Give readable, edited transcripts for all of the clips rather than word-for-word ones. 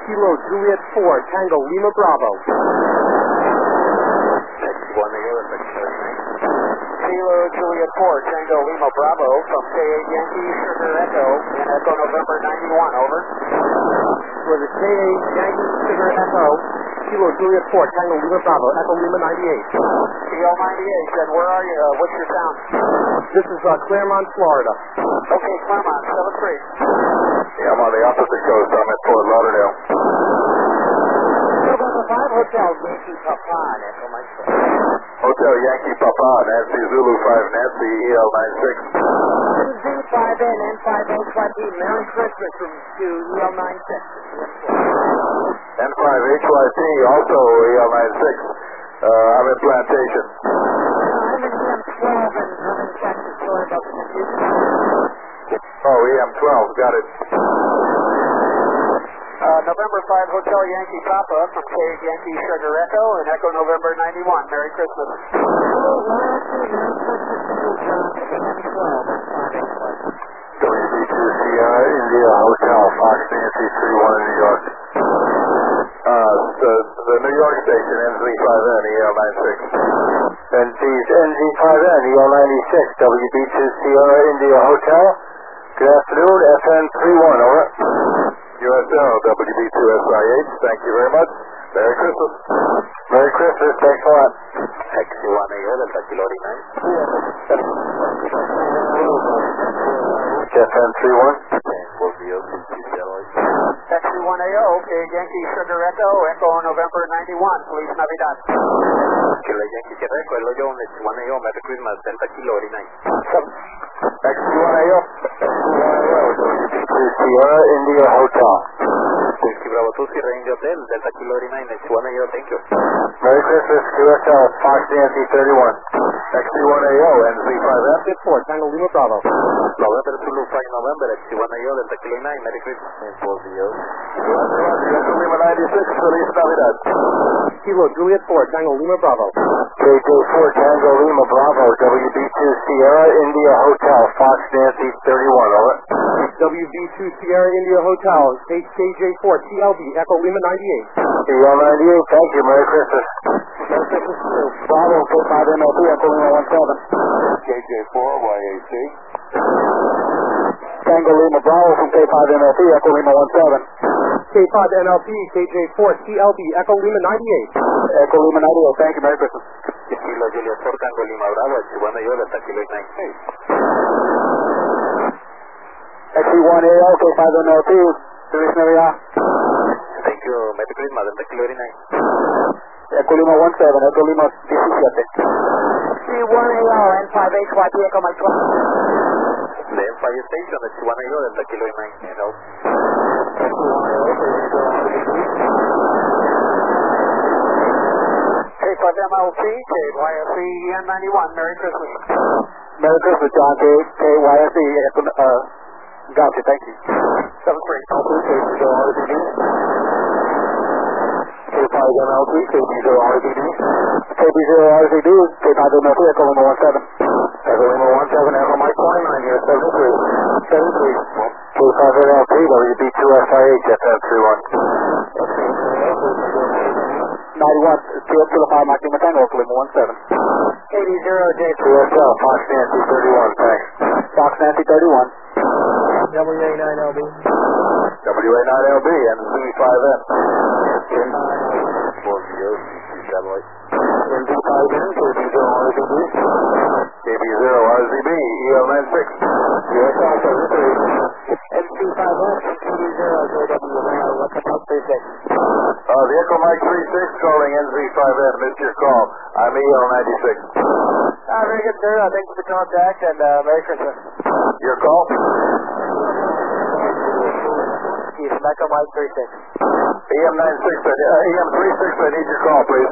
Kilo Juliet 4, Tango Lima Bravo. Kilo Juliet 4, Tango Lima Bravo from K8 Yankee Sugar Echo in Echo November 91, over. For the K8 Yankee Sugar Echo, Kilo Juliet 4, Tango Lima Bravo, Echo Lima 98. Kilo 98, and where are you? What's your town? This is Claremont, Florida. Okay, Claremont, 7-3. Yeah, I'm on the opposite coast. I'm at Fort Lauderdale. November 5, Hotel Yankee Papa, Echo Mike 12. Hotel Yankee Papa, Nancy Zulu 5, Nancy EL96. Z5N N5HYP, Merry Christmas to EL96. N5HYP, also EL96. I'm in Plantation. I'm in EM12 in Irving, Texas. Sorry about the confusion. Oh, EM12, got it. November 5, Hotel Yankee Papa from K Yankee Sugar Echo and Echo November 91. Merry Christmas. WB2 Sierra India Hotel, Fox Nancy 31 New York. The New York station, NZ5N, EL96. NZ5N, EL96, WB2 Sierra India Hotel. Good afternoon, FN31, over. USL, WB2SIH, thank you very much. Merry Christmas. Merry Christmas, thanks a lot. XU1AO, Delta Kilo 89. FN31. XU1AO, K Yankee Sugar Echo, Echo November 91. Feliz Navidad. Kilo Yankee Sugar Echo, Hello John, XU1AO, Merry Christmas, Delta Kilo 89. XU1AO. Sierra India Hotel. Whiskey Bravo 2, Sierra India Hotel, Delta Kilo 89, XU1AO, thank you. Merry Christmas, QSL, Fox Nancy 31. XU1AO, NZ5F. 4, Tango Lima Bravo. November Zulu 5 November, XU1AO, Delta Kilo 9, Merry Christmas. Echo Lima 96, Feliz Navidad. Kilo Juliet 4, Tango Lima Bravo. KJ4, Tango Lima Bravo, WB2 Sierra India Hotel, Fox Nancy 31, over. WB2 Sierra India Hotel, KJ4, TLB, Echo Lima 98. EL98, thank you, Merry Christmas. Merry Christmas to you. Bravo, K5MLP, Echo Lima 17. KJ4, YAC. Tango Lima Bravo from K5MLP, Echo Lima 17. K5NLP, KJ4, TLB, Echo Lima 98. Echo Lima 98, thank you, Merry Christmas. Kilo Juliet 4, Tango Lima Bravo, XU1AO, Delta Kilo 98. XU1AO, K5MLP, Feliz Navidad. Thank you, Merry Christmas, Delta Kilo 89. Echo Lima 17, Echo Lima 17. C1AO, N5HYP, Echo Mike 12. The Empire Station, XU1AO, Delta Kilo 9, hello. K5MLP, KYSC, N91. Merry Christmas. Merry Christmas, John. KYSC, gotcha, thank you. 7-3. K5MLP, KB0RZD. KB0RZD, K5MLP, Echo Lima 17. Echo Lima 17, Echo Mike 29 here, 73. 73. K5MLP, WB2SIH, FM31. 91, Kilo 5, Mike Lima Tango, Echo Lima 17. KD0J. QSL, Fox Nancy 31, thanks. Fox Nancy 31. WA9LB. WA9LB, NZ5N. NZ5N, KB0RZB. KB0RZB, EL96. QSL 73. NC5N, KD0JW, what's the call 36? The Echo Mike 36 calling NZ5N, missed your call. I'm EL96. Very good, sir. Thanks for the contact, and Merry Christmas. Your call? Keith, Echo Mike 36. EM96, EM36, I need your call, please.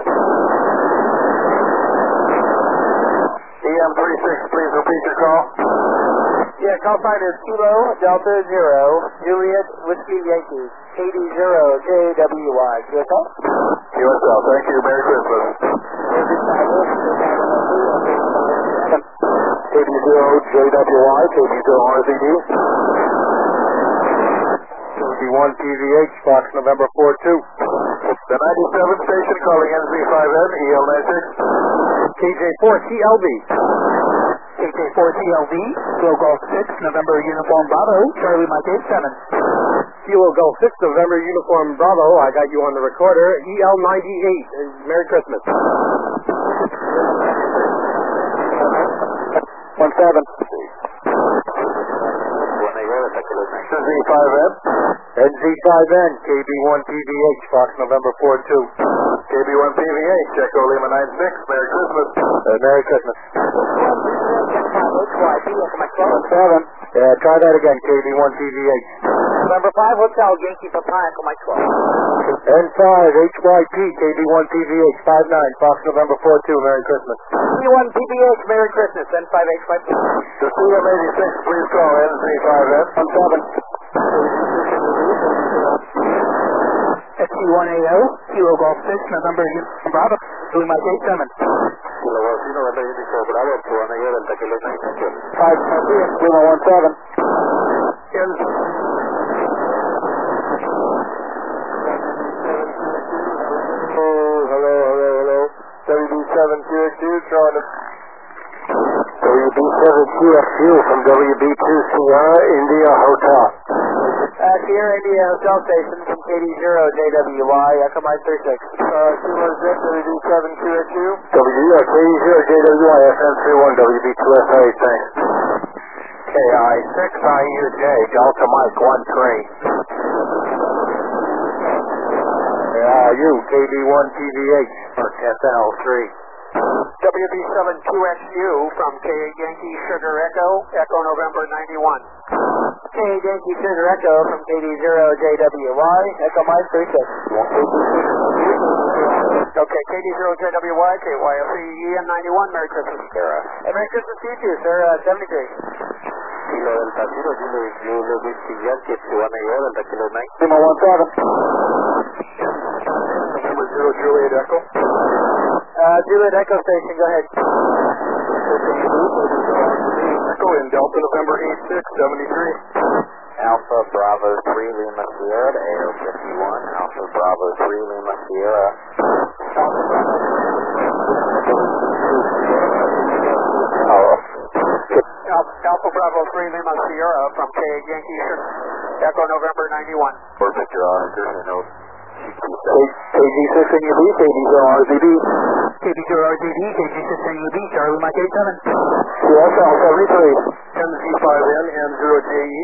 EM36, please repeat your call. Yeah, call sign is Kilo Delta 0, Juliet Whiskey Yankee, KD0JWY. QSL? QSL, thank you. Merry Christmas. KD0JWY, KD0RZD. KB1PVH, Fox November 42. The 97 station calling NZ5N, EL96. KJ4TLV. KJ4TLV, Kilo Golf 6, November Uniform Bravo, Charlie Mike 87. Kilo Golf 6, November Uniform Bravo. I got you on the recorder. EL98. Merry Christmas. 17. NZ5N. NZ5N, KB1PVH, Fox November 42. KB1PVH, Echo Lima 96. Merry Christmas. Merry Christmas. 17. Yeah, try that again, KB1PVH. November 5 Hotel, Yankee Papa, Echo Mike 12. N5, HYP, KB1PVH, 59, Fox November 42. Merry Christmas. P1 PBH, Merry Christmas, N5 HYP. The CM86, please call NZ5N. 17. SC1AO, Kilo Golf 6, November Uniform Bravo, Charlie Mike 87. Kilo Golf 6, November Uniform Bravo, Tuana Delta, Kilo 9. 5, Lima 17. Hello. WB7QXU, trying to... WB7QXU from WB2 Sierra India Hotel. Sierra India Hotel Station from KD0JWY, Echo Mike 36. Kilo Z, WB7QXU. KD0JWY, FN31, WB2SA, thanks. KI6IUJ, Delta Mike 13. KIU, KB1PVH, SL3. WB7QXU from K Yankee Sugar Echo, Echo November 91. K Yankee Sugar Echo from KD0JWY, Echo Mike 36. Okay, KD0JWY, KYFC EM91, Merry Christmas. And Merry Christmas to you too, sir, 73. Kilo Delta 0, Kilo Whiskey Yankee, Tuana Delta, Kilo 9. Lima 17. November 0, Juliet Echo. Juliet Echo Station, go ahead. Echo in Delta, November 8673. Alpha Bravo 3 Lima Sierra to AO51. Alpha Bravo 3 Lima Sierra. Alpha Bravo 3 Lima Sierra from K Yankee Sugar Echo November 91. For Victor Oscar, note. KG6 NUB, KD0RZB. KD0RZB, KG6 NUB, Charlie Mike 87. Yes, Alpha 73. MZ5N and 0JE.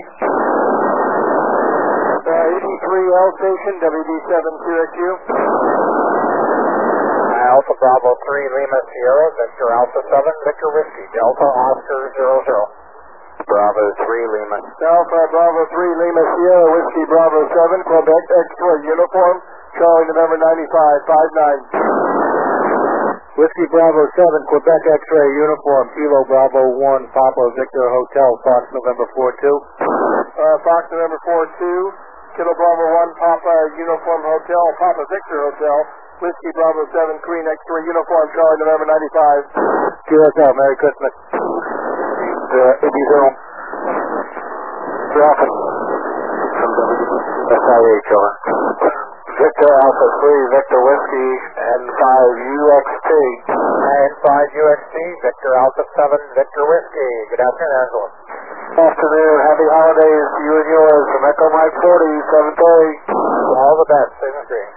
83L Station, WB7QXU. Alpha Bravo 3 Lima Sierra, Victor Alpha 7, Victor Whiskey, Delta Oscar 00. Bravo 3 Lima. Alpha Bravo 3 Lima Sierra, Whiskey Bravo 7, Quebec Extra Uniform, Charlie November 95, 59. Whiskey Bravo 7, Quebec X-Ray Uniform, Kilo Bravo 1, Papa Victor Hotel, Fox November 42. Fox November 42, Kilo Bravo 1, Papa Uniform Hotel, Papa Victor Hotel, Whiskey Bravo 7, Queen X-Ray Uniform, Charlie November 95. QSL, Merry Christmas. Ibizone. Traffic. From WSIH, over. Victor Alpha 3, Victor Whiskey, N5 UXT. N5 UXT, Victor Alpha 7, Victor Whiskey. Good afternoon, Angela. Afternoon, happy holidays to you and yours from Echo Mike 40, 730. All the best, same as green.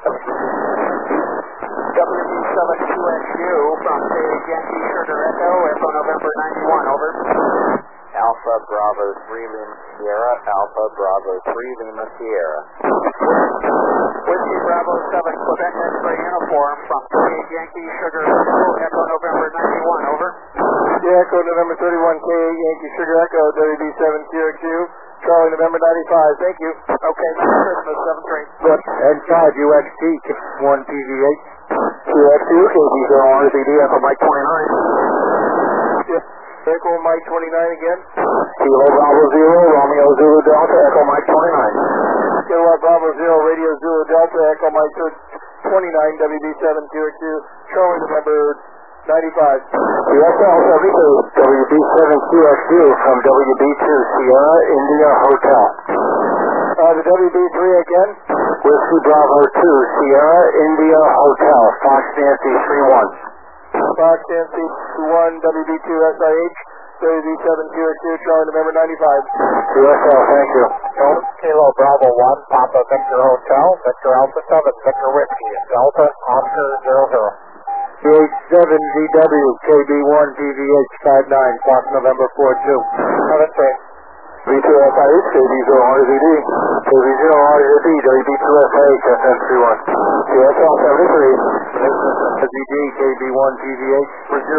WB7QXU from K Yankee Sugar Echo, Echo November 91, over. Alpha Bravo 3 Lima Sierra, Alpha Bravo 3 Lima Sierra. Whiskey Bravo 7, Quebec X-Ray Uniform from K Yankee Sugar Echo, Echo November 91, over. Yeah, Echo November 31, K Yankee Sugar Echo, WB7QXU, Charlie November 95, thank you. Okay, Merry Christmas, 7-3. N5 UXT, 1 PVH. QXU, KB0RZB, Echo Mike 29. Yeah. Echo Mike 29 again. Kilo Bravo 0, Romeo Zulu Delta, Echo Mike 29. Kilo Bravo 0, Radio Zulu Delta, Echo Mike 29, WB7QXU, Charlie November 95. USL 72, WB7QXU from WB2 Sierra India Hotel. The WB3 again. Whiskey Bravo 2, Sierra India Hotel, Fox Nancy 3-1. Fox Nancy 1, WB2 SIH, WB702, Charlie November 95. QSL, thank you. Kilo Bravo 1, Papa Victor Hotel, Victor Alpha 7, Victor Whiskey, Delta Oscar 00. CH7GW, KB1 PVH 59, Fox November 42. 7-3. V2 SIH, KB0 RZD, KB0 RZD, WB2SIH, FN31. QSL 73. RZD, KB1 PVH,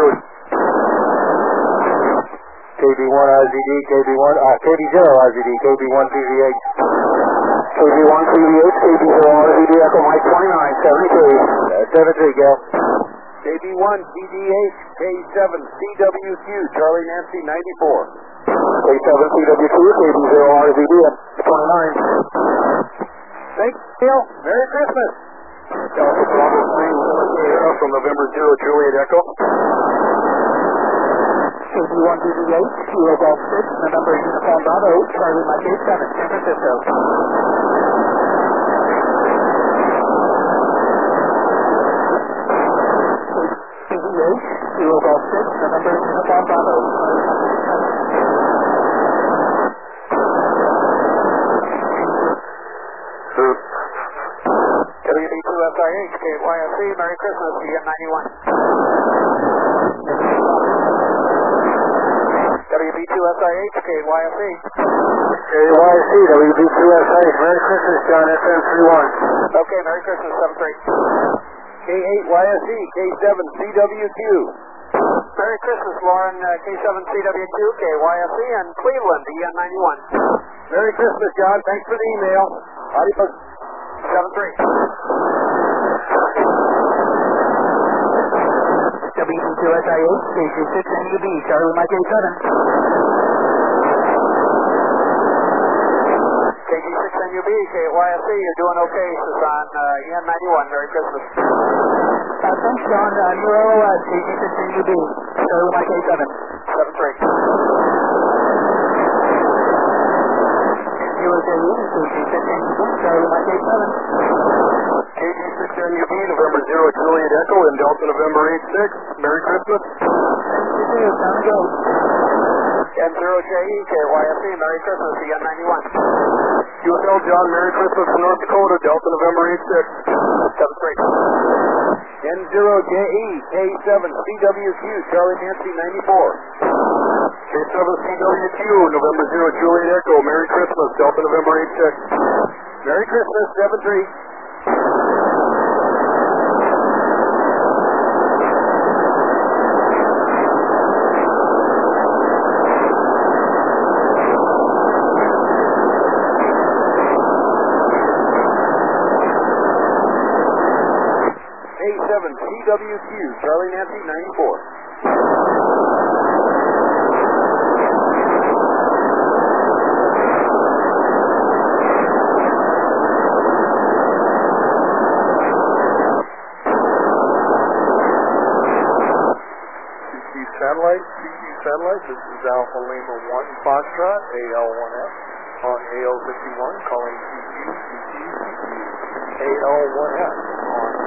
KB1 RZD, KB0 RZD, KB1 PVH. KB1 PVH, KB0 RZD, Echo Mike 29, 73. 73, Gail. KB1 PDH, K7 CWQ, Charlie Nancy 94. K7 CW2, KB0 RZD, 29. Thanks, Neil. Merry Christmas. Delta Bravo 3, from November 0, Juliet Echo. KB1 PVH, Kilo Golf 6, November Uniform Bravo, Charlie Mike 87, San Francisco. PVH, Kilo Golf 6, November Uniform Bravo, Charlie Mike 87. WB2SIH, KYSC, Merry Christmas, EN91. WB2SIH, KYSC. KYSC, WB2SIH, Merry Christmas, John, FN31. Okay, Merry Christmas, 7-3. K8YSE, K7 CWQ. Merry Christmas, Lauren, K7CWQ, KYSC, and Cleveland, EN91. Merry Christmas, John. Thanks for the email. Adios. 7-3. WB2SIH, KG6NUB, Charlie Mike 87. KG6NUB, KYSC, you're doing okay. This is on EN91. Merry Christmas. Thanks, John. New LOS, KG6NUB, Charlie Mike 87. 7-3. KG6NUB, Charlie Mike 87. KG6NUB, November 0, Juliet Echo, and Delta November 86. Merry Christmas. Thank you, too. Time to go. N0JE, KYSC, Merry Christmas, EN91. QSL John, Merry Christmas from North Dakota, Delta November 86. 7-3. N0JE, K7 CWQ, Charlie Nancy 94. K7 CWQ, November 0, Juliet Echo, Merry Christmas, Delta November 86. Merry Christmas, 7-3. K7 CWQ, Charlie Nancy 94. Satellite, this is Alpha Lima 1 Foxtrot, AL1F, on AL51, calling CQ, AL1F, on